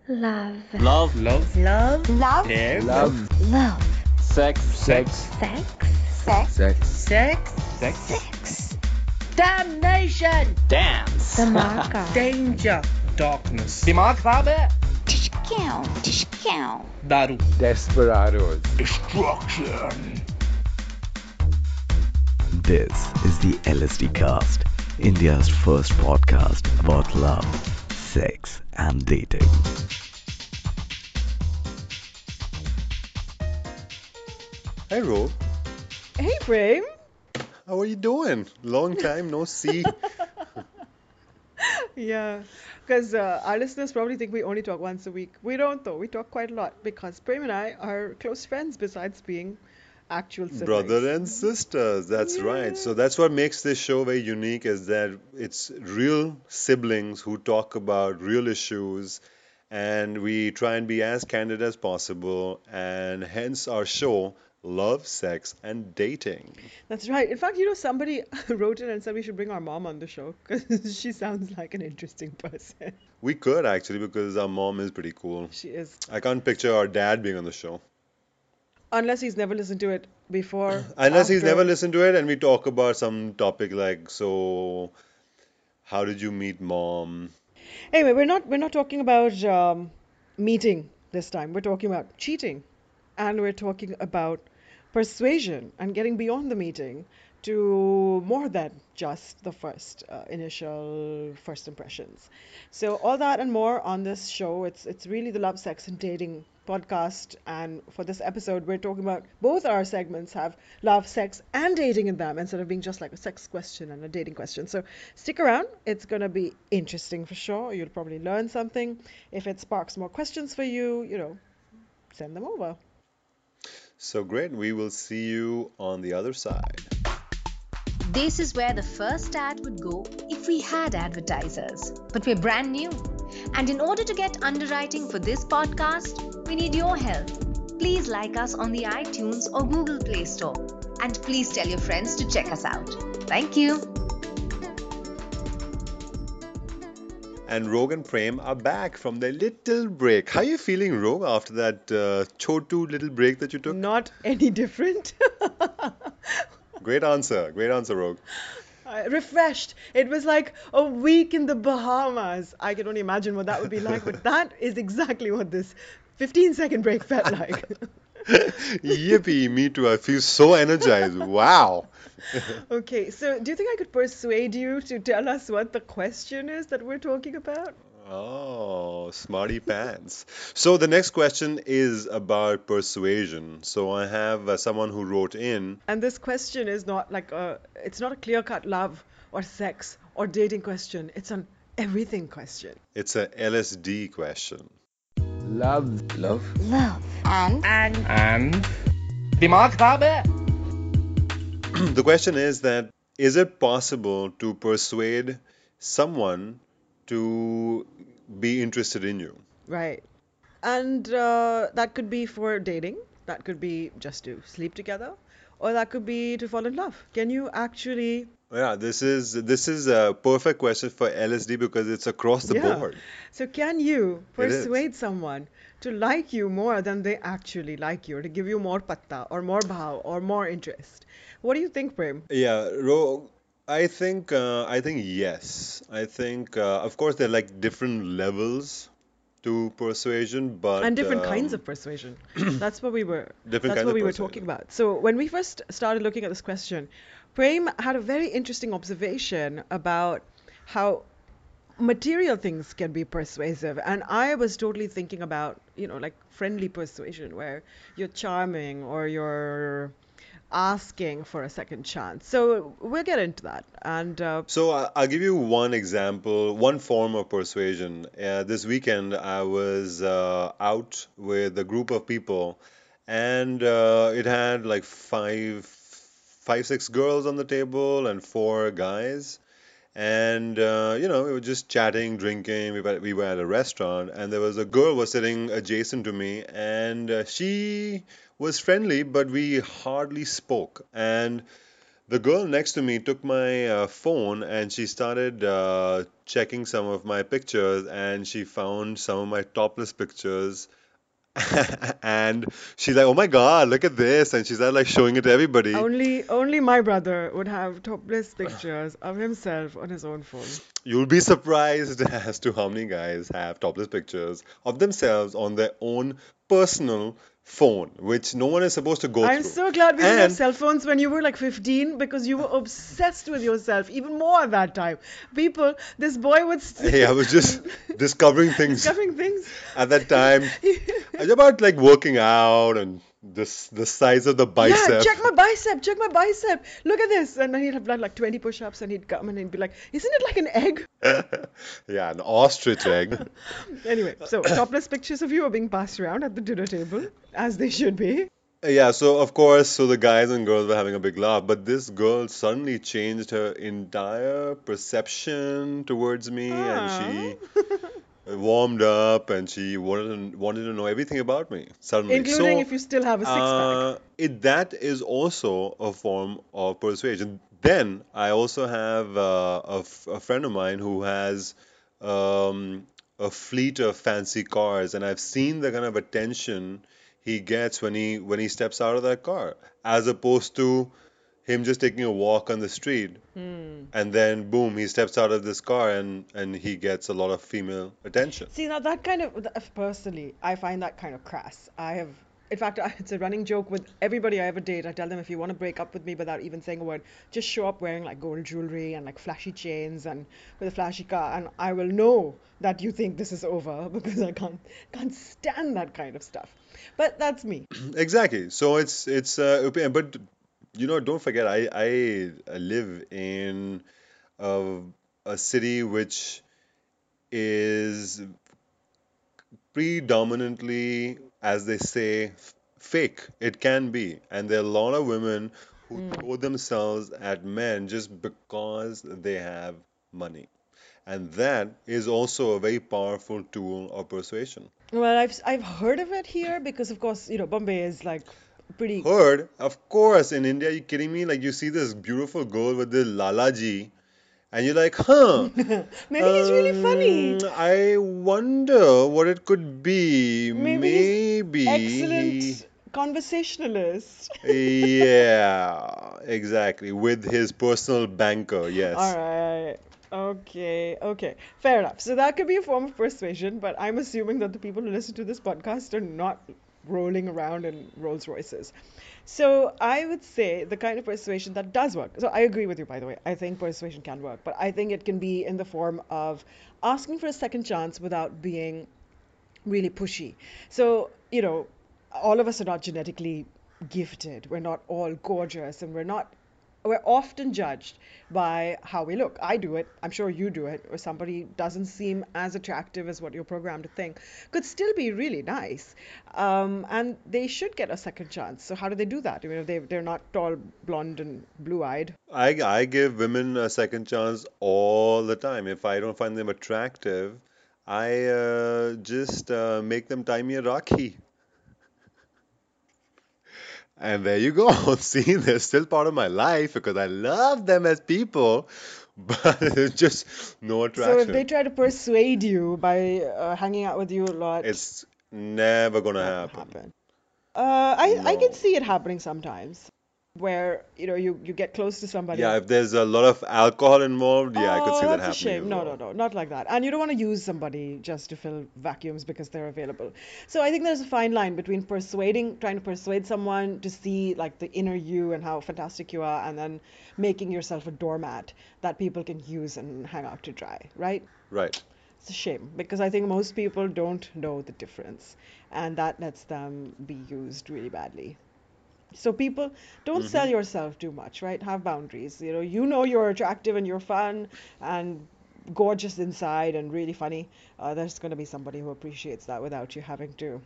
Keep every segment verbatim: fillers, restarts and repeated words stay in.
Love. Love, Love, Love, Love. care, love, Love. sex, sex, Sex. sex, sex, sex, Sex. damnation, dance. Dhamaka. danger, darkness, दिमाग खराब है, Tishkau. Tishkau. daru, Desperados. destruction. This is the L S D Cast, India's first podcast about love, sex, and dating. Hey Ro, Hey, Prem. how are you doing? Long time no see. Yeah, because uh, our listeners probably think we only talk once a week. We don't, though. We talk quite a lot because Prem and I are close friends besides being actual siblings. Brother and sisters, that's right. So that's what makes this show very unique is that it's real siblings who talk about real issues and we try and be as candid as possible and hence our show Love, Sex and Dating. That's right. In fact, you know, somebody wrote in and said we should bring our mom on the show because she sounds like an interesting person. We could actually because our mom is pretty cool. She is. I can't picture our dad being on the show. Unless he's never listened to it before. Unless he's after. never listened to it and we talk about some topic like, so how did you meet mom? Anyway, we're not we're not talking about um, meeting this time. We're talking about cheating, and we're talking about persuasion and getting beyond the meeting to more than just the first uh, initial first impressions. So all that and more on this show. It's it's really the Love, Sex, and Dating podcast, and for this episode, we're talking about both our segments have love, sex, and dating in them instead of being just like a sex question and a dating question. So stick around, it's gonna be interesting for sure. You'll probably learn something. If it sparks more questions for you, you know, send them over. So great. We will see you on the other side. This is where the first ad would go if we had advertisers. But we're brand new. And in order to get underwriting for this podcast, we need your help. Please like us on the iTunes or Google Play Store. And please tell your friends to check us out. Thank you. And Rog and Prem are back from their little break. How are you feeling, Rog, after that uh, chotu little break that you took? Not any different. Great answer. Great answer, Rog. Uh, refreshed. It was like a week in the Bahamas. I can only imagine what that would be like, but that is exactly what this fifteen second break felt like. Yippee, me too. I feel so energized. Wow. Okay, so do you think I could persuade you to tell us what the question is that we're talking about? Oh, smarty pants. So the next question is about persuasion. So I have uh, someone who wrote in. And this question is not like a, it's not a clear-cut love or sex or dating question. It's an everything question. It's a L S D question. Love, love, Love. And. And and दिमाग खराब है. The question is that is it possible to persuade someone to be interested in you? Right. And uh, that could be for dating, that could be just to sleep together, or that could be to fall in love. Can you actually, Yeah, this is this is a perfect question for L S D because it's across the yeah. board. So can you It is. persuade someone to like you more than they actually like you, or to give you more patta, or more bhav, or more interest? What do you think, Prem? Yeah, Ro, I think uh, I think yes. I think uh, of course there are like different levels to persuasion, but And different kinds um, of persuasion. That's what we were. different That's kinds what of we were persuasion. talking about. So when we first started looking at this question, Prem had a very interesting observation about how material things can be persuasive, and I was totally thinking about, you know, like friendly persuasion, where you're charming or you're asking for a second chance. So we'll get into that. And uh, So I- I'll give you one example, one form of persuasion. Uh, this weekend I was uh, out with a group of people, and uh, it had like five, five, six girls on the table and four guys. And uh, you know, we were just chatting, drinking. We were we were at a restaurant, and there was a girl was sitting adjacent to me, and uh, she was friendly, but we hardly spoke. And The girl next to me took my uh, phone and she started uh, checking some of my pictures and she found some of my topless pictures. And she's like, "Oh my God, look at this!" And she started like showing it to everybody. Only only my brother would have topless pictures of himself on his own phone. You'll be surprised as to how many guys have topless pictures of themselves on their own personal phone, which no one is supposed to go I'm through. so glad we didn't have And cell phones when you were like fifteen because you were obsessed with yourself, even more at that time. People, this boy was hey, I was just discovering things discovering things. at that time. It's about like working out and this the size of the Yeah, bicep. check my bicep, check my bicep. Look at this. And then he'd have done like twenty push ups and he'd come and he'd be like, "Isn't it like an egg?" Yeah, an ostrich egg. Anyway, so topless pictures of you are being passed around at the dinner table, as they should be. Yeah, so of course, so the guys and girls were having a big laugh, but this girl suddenly changed her entire perception towards me, and Ah. she warmed up, and she wanted to, wanted to know everything about me suddenly. Including So, if you still have a six pack. uh, it that is also a form of persuasion. Then I also have uh, a, f- a friend of mine who has um, a fleet of fancy cars, and I've seen the kind of attention he gets when he when he steps out of that car, as opposed to him just taking a walk on the street, and then boom, he steps out of this car and and he gets a lot of female attention. See, now that kind of, th- personally, I find that kind of crass. I have, in fact, I- it's a running joke with everybody I ever date. I tell them if you want to break up with me without even saying a word, just show up wearing like gold jewelry and like flashy chains and with a flashy car, and I will know that you think this is over because I can't can't stand that kind of stuff. But that's me. Exactly. So it's it's uh, opi- but you know, don't forget, I I live in a, a city which is predominantly, as they say, f- fake. It can be, and there are a lot of women who throw themselves at men just because they have money, and that is also a very powerful tool of persuasion. Well, I've I've heard of it here because, of course, you know, Bombay is like pretty. Heard, of course, in India, you kidding me? Like you see this beautiful girl with the Lalaji, and you're like, huh? Maybe he's really funny. um, I wonder what it could be. Maybe he's Maybe. excellent conversationalist. Yeah, exactly. With his personal banker, yes. All right. Okay. Okay. Fair enough. So that could be a form of persuasion, but I'm assuming that the people who listen to this podcast are not rolling around in Rolls Royces. So I would say the kind of persuasion that does work. So I agree with you, by the way. I think persuasion can work, but I think it can be in the form of asking for a second chance without being really pushy. So, you know, all of us are not genetically gifted. We're not all gorgeous, and we're not we're often judged by how we look. I do it. I'm sure you do it. Or somebody doesn't seem as attractive as what you're programmed to think could still be really nice. Um, and they should get a second chance. So how do they do that? I mean, if they, they're not tall, blonde, and blue-eyed. I, I give women a second chance all the time. If I don't find them attractive, I uh, just uh, make them tie me a rakhi. And there you go. See, they're still part of my life because I love them as people, but there's just no So if they attraction. try to persuade you by uh, hanging out with you a lot, It's never gonna not gonna happen. happen. Uh, I I can No. see it happening sometimes, where you know you you get close to somebody. Yeah, if there's a lot of alcohol involved, yeah, I could Oh, see that that's a happening as shame. No, no, well. no, not like that. And you don't want to use somebody just to fill vacuums because they're available. So I think there's a fine line between persuading, trying to persuade someone to see like the inner you and how fantastic you are, and then making yourself a doormat that people can use and hang out to dry, right? Right. It's a shame because I think most people don't know the difference, and that lets them be used really badly. So people, don't sell Mm-hmm. yourself too much, right? Have boundaries. You know, you know you're attractive and you're fun and gorgeous inside and really funny. Uh, there's going to be somebody who appreciates that without you having to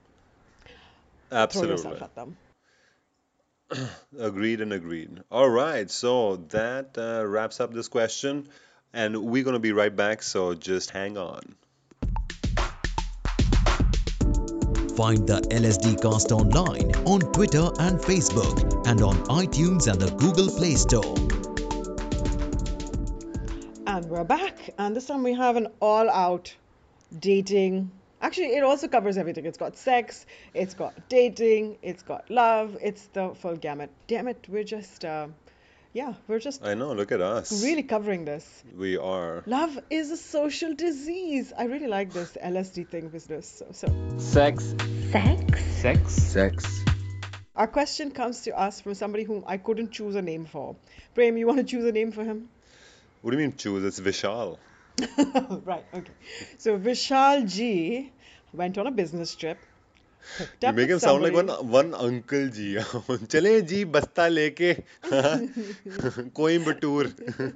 throw yourself Absolutely. at them. Agreed and agreed. All right, so that uh, wraps up this question, and we're gonna be right back, so just hang on. Find the L S D Cast online on Twitter and Facebook and on iTunes and the Google Play Store. And we're back. And this time we have an all-out dating. Actually, it also covers everything. It's got sex, it's got dating, it's got love, it's the full gamut. Damn it, we're just, uh, yeah, we're just I know, look at us. really covering this. We are. Love is a social disease. I really like this L S D thing business. So, so Sex. Sex. Sex. Sex. our question comes to us from somebody whom I couldn't choose a name for. Prem, you want to choose a name for him? What do you mean choose? It's Vishal. Right, okay. So Vishal G went on a business trip. hooked You up make with him sound like one somebody. one uncle ji. Chale ji basta leke Coimbatore.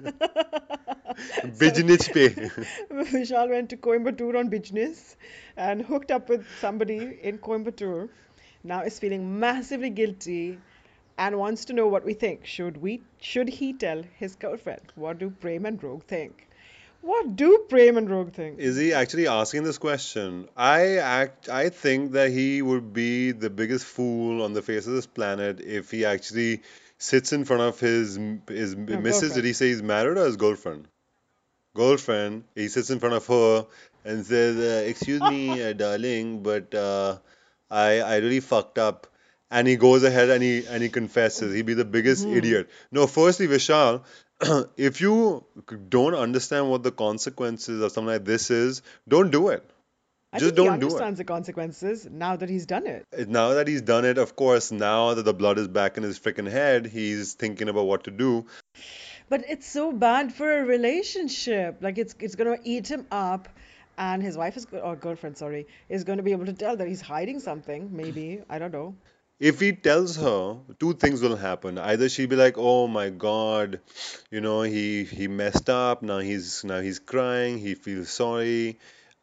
Business pe. Vishal went to Coimbatore on business and hooked up with somebody in Coimbatore. Now is feeling massively guilty and wants to know what we think. Should we? Should he tell his girlfriend? What do Prem and Rogue think? What do Prem and Rogue think? Is he actually asking this question? I act. I think that he would be the biggest fool on the face of this planet if he actually sits in front of his his missus. girlfriend. Did he say he's married or his girlfriend? Girlfriend. He sits in front of her and says, uh, "Excuse me, uh, darling, but uh, I I really fucked up." And he goes ahead and he and he confesses. He'd be the biggest idiot. No, firstly, Vishal, if you don't understand what the consequences of something like this is, don't do it. I Just think he don't do it. understands the consequences now that he's done it. Uh, Now that he's done it, of course, now that the blood is back in his freaking head, he's thinking about what to do. But it's so bad for a relationship. Like it's it's gonna eat him up, and his wife is go- or girlfriend, sorry, is going to be able to tell that he's hiding something. Maybe I don't know. If he tells her, two things will happen. Either she'll be like, "Oh my God, you know, he he messed up. Now he's now he's crying. He feels sorry.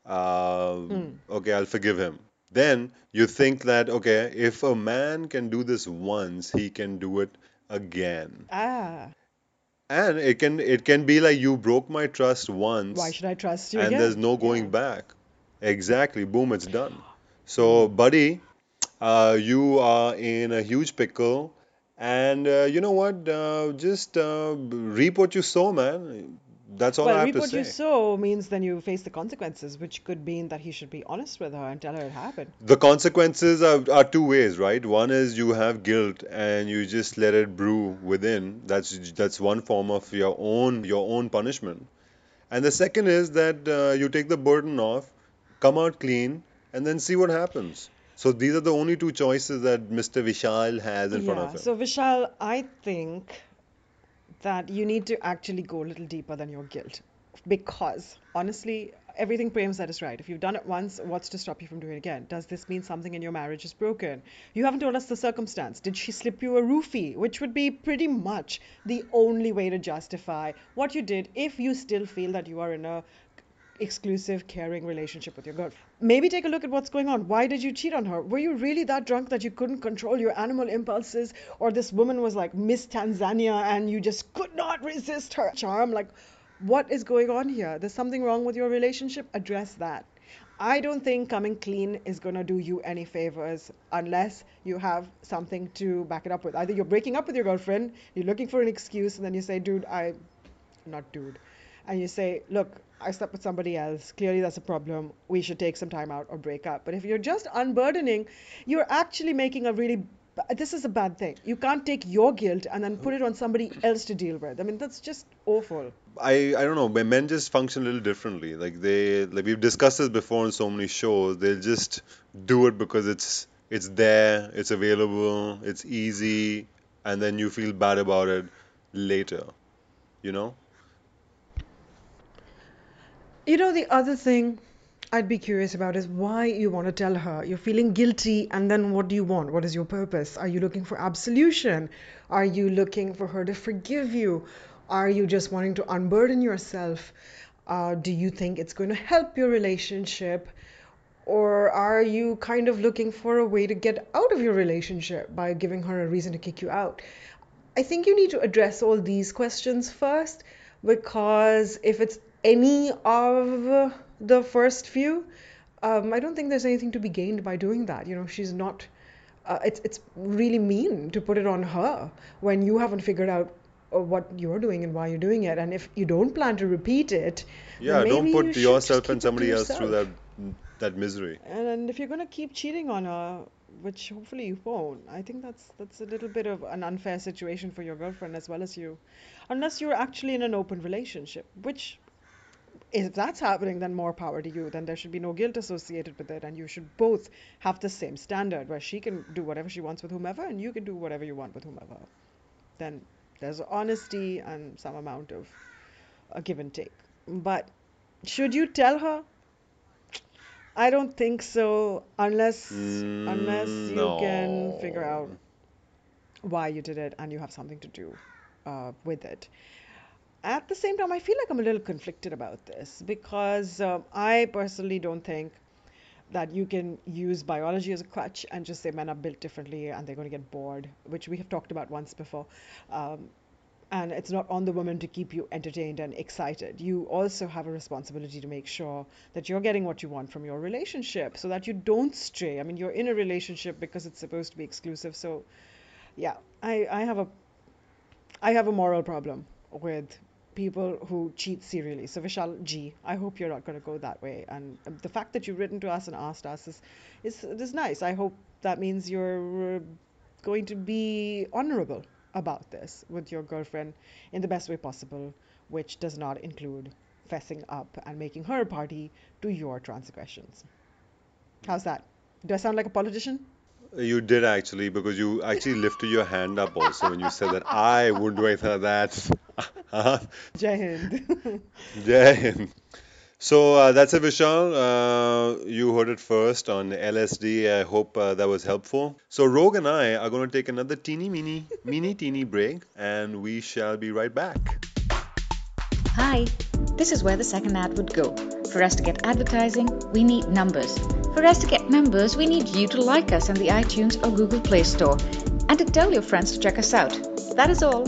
Um, okay, I'll forgive him." Then you think that, okay, if a man can do this once, he can do it again. Ah, And it can it can be like you broke my trust once, why should I trust you and again? there's no going back. Exactly. Boom, it's done. So, buddy, uh, you are in a huge pickle, and uh, you know what? Uh, just uh, reap what you sow, man. That's all I Well, have reap to what you say. sow means then you face the consequences, which could mean that he should be honest with her and tell her it happened. The consequences are, are two ways, right? One is you have guilt and you just let it brew within. That's that's one form of your own your own punishment. And the second is that uh, you take the burden off, come out clean, and then see what happens. So these are the only two choices that Mister Vishal has in front of Yeah. him. So Vishal, I think that you need to actually go a little deeper than your guilt, because honestly, everything Prem said is right. If you've done it once, what's to stop you from doing it again? Does this mean something in your marriage is broken? You haven't told us the circumstance. Did she slip you a roofie? Which would be pretty much the only way to justify what you did if you still feel that you are in a exclusive, caring relationship with your girlfriend. Maybe take a look at what's going on. Why did you cheat on her? Were you really that drunk that you couldn't control your animal impulses? Or this woman was like Miss Tanzania and you just could not resist her charm? Like, what is going on here? There's something wrong with your relationship? Address that. I don't think coming clean is going to do you any favors unless you have something to back it up with. Either you're breaking up with your girlfriend, you're looking for an excuse, and then you say, dude, I, not dude, and you say, look, I slept with somebody else. Clearly, that's a problem. We should take some time out or break up. But if you're just unburdening, you're actually making a really ba- this is a bad thing. You can't take your guilt and then put it on somebody else to deal with. I mean, that's just awful. I, I don't know, but men just function a little differently. Like they like we've discussed this before on so many shows. They'll just do it because it's it's there, it's available, it's easy, and then you feel bad about it later. You know? You know, the other thing I'd be curious about is why you want to tell her. You're feeling guilty, and then what do you want? What is your purpose? Are you looking for absolution? Are you looking for her to forgive you? Are you just wanting to unburden yourself? Uh, do you think it's going to help your relationship? Or are you kind of looking for a way to get out of your relationship by giving her a reason to kick you out? I think you need to address all these questions first, because if it's any of the first few, um, I don't think there's anything to be gained by doing that. You know, she's not. Uh, it's it's really mean to put it on her when you haven't figured out uh, what you're doing and why you're doing it. And if you don't plan to repeat it, then Yeah, maybe don't you put should just yourself keep and it to somebody else through yourself. that that misery. And if you're gonna keep cheating on her, which hopefully you won't, I think that's that's a little bit of an unfair situation for your girlfriend as well as you, unless you're actually in an open relationship, which if that's happening, then more power to you. Then there should be no guilt associated with it, and you should both have the same standard where she can do whatever she wants with whomever, and you can do whatever you want with whomever. Then there's honesty and some amount of a give and take. But should you tell her? I don't think so, unless unless Mm, you can figure out no. why you did it and you have something to do uh, with it. At the same time, I feel like I'm a little conflicted about this because um, I personally don't think that you can use biology as a crutch and just say men are built differently and they're going to get bored, which we have talked about once before. Um, and it's not on the woman to keep you entertained and excited. You also have a responsibility to make sure that you're getting what you want from your relationship so that you don't stray. I mean, you're in a relationship because it's supposed to be exclusive. So, yeah, I, I have a I have a moral problem with people who cheat serially. So Vishal G, I hope you're not going to go that way. And um, the fact that you've written to us and asked us is is, is nice. I hope that means you're uh, going to be honorable about this with your girlfriend in the best way possible, which does not include fessing up and making her a party to your transgressions. How's that? Do I sound like a politician? You did actually, because you actually lifted your hand up also when you said that I wouldn't do anything like that. Uh, Jai Hind. Jai Hind. So uh, that's it, Vishal. Uh, you heard it first on L S D. I hope uh, that was helpful. So Rogue and I are going to take another teeny, mini, mini, teeny break, and we shall be right back. Hi, this is where the second ad would go. For us to get advertising, we need numbers. For us to get members, we need you to like us on the iTunes or Google Play Store and to tell your friends to check us out. That is all.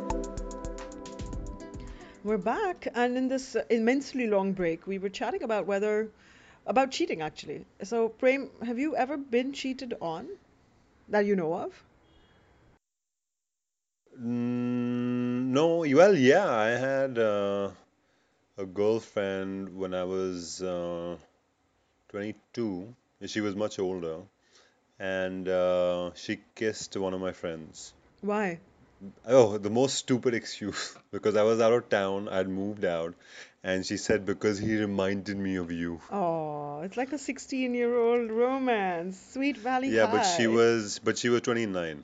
We're back, and in this uh, immensely long break, we were chatting about whether, about cheating actually. So, Prem, have you ever been cheated on that you know of? Mm, no, well, yeah, I had uh, a girlfriend when I was uh, twenty-two. She was much older, and uh, she kissed one of my friends. Why? Oh, the most stupid excuse. Because I was out of town, I'd moved out, and she said because he reminded me of you. Oh, it's like a sixteen-year-old romance, Sweet Valley Yeah, but she High. was, but she was twenty-nine.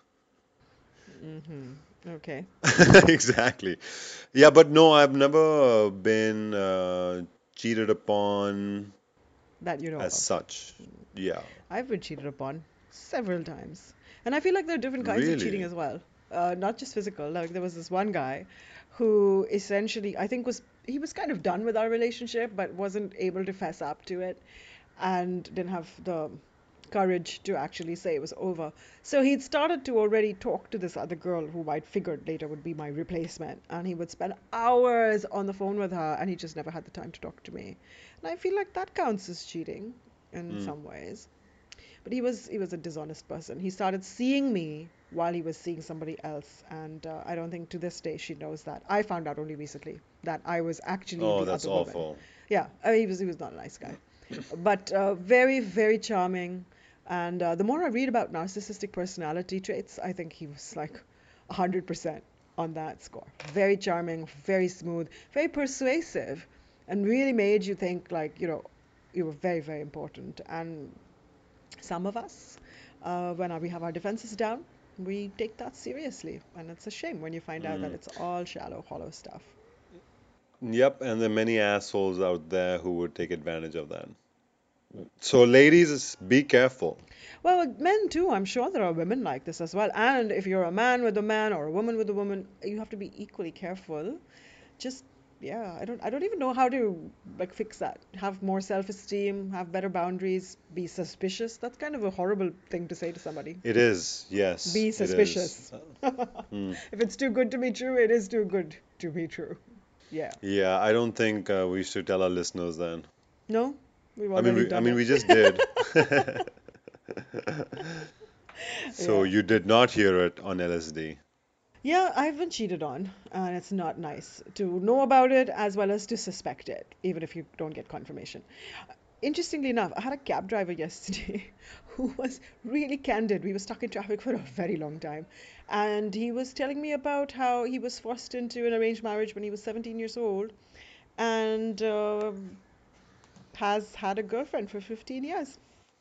Mm-hmm. Okay. Exactly. Yeah, but no, I've never been uh, cheated upon That you know as of. such. Yeah, I've been cheated upon several times. And I feel like there are different kinds of cheating really. as well. Uh, not just physical. Like there was this one guy who essentially, I think was he was kind of done with our relationship, but wasn't able to fess up to it and didn't have the courage to actually say it was over. So he'd started to already talk to this other girl who I'd figured later would be my replacement. And he would spend hours on the phone with her, and he just never had the time to talk to me. And I feel like that counts as cheating in Mm. some ways. But he was he was a dishonest person. He started seeing me while he was seeing somebody else, and uh, I don't think to this day she knows that. I found out only recently that I was actually Oh, the that's other woman. awful. Yeah, uh, he was he was not a nice guy, but uh, very very charming. And uh, the more I read about narcissistic personality traits, I think he was like one hundred percent on that score. Very charming, very smooth, very persuasive, and really made you think like you know you were very very important. And some of us, uh, when we have our defenses down, we take that seriously. And it's a shame when you find out that Mm. it's all shallow, hollow stuff. Yep, and there are many assholes out there who would take advantage of that. So, ladies, be careful. Well, with men too, I'm sure there are women like this as well. And if you're a man with a man or a woman with a woman, you have to be equally careful. Just yeah, I don't I don't even know how to like fix that. Have more self-esteem, have better boundaries, be suspicious. That's kind of a horrible thing to say to somebody. It is, yes, Be it is. suspicious. Mm. If it's too good to be true, it is too good to be true. Yeah. Yeah, I don't think uh, we should tell our listeners then. No? We've I mean, already we, I done mean, it. we just did. So Yeah. you did not hear it on L S D. Yeah, I've been cheated on, and it's not nice to know about it as well as to suspect it, even if you don't get confirmation. Interestingly enough, I had a cab driver yesterday who was really candid. We were stuck in traffic for a very long time, and he was telling me about how he was forced into an arranged marriage when he was seventeen years old, and uh, has had a girlfriend for fifteen years.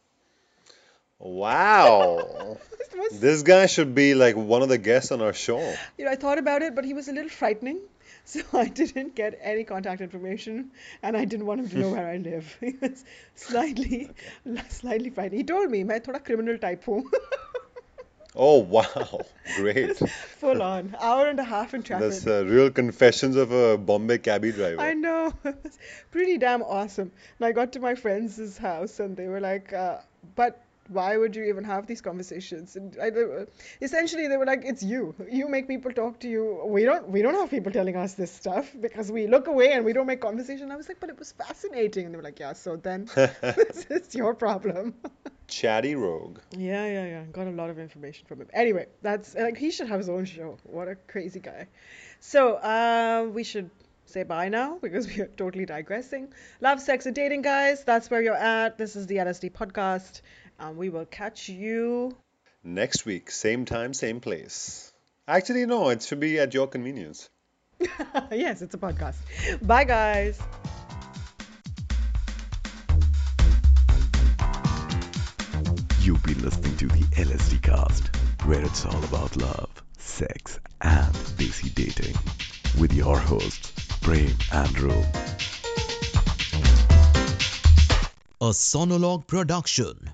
Wow. It was, This guy should be like one of the guests on our show. you know, I thought about it, but he was a little frightening, so I didn't get any contact information, and I didn't want him to know where I live. He was slightly, slightly frightening. He told me, "मैं थोड़ा criminal type हूँ." Oh, wow. Great. Full on, hour and a half in That's traffic. uh, real confessions of a Bombay cabbie driver. I know. It was pretty damn awesome. And I got to my friend's house and they were like, uh, but why would you even have these conversations? And I, they were- essentially, they were like, it's you. You make people talk to you. We don't. We don't have people telling us this stuff because we look away and we don't make conversation. I was like, but it was fascinating. And they were like, yeah. So then, this is your problem. Chatty rogue. Yeah, yeah, yeah. Got a lot of information from him. Anyway, that's like he should have his own show. What a crazy guy. So, uh, we should say bye now because we are totally digressing. Love, sex, and dating, guys. That's where you're at. This is the L S D podcast. Um, we will catch you. Next week, same time, same place. Actually, no, it should be at your convenience. Yes, it's a podcast. Bye, guys. You've been listening to the L S D cast, where it's all about love, sex, and desi dating. With your hosts, Prem and Room. A Sonologue production.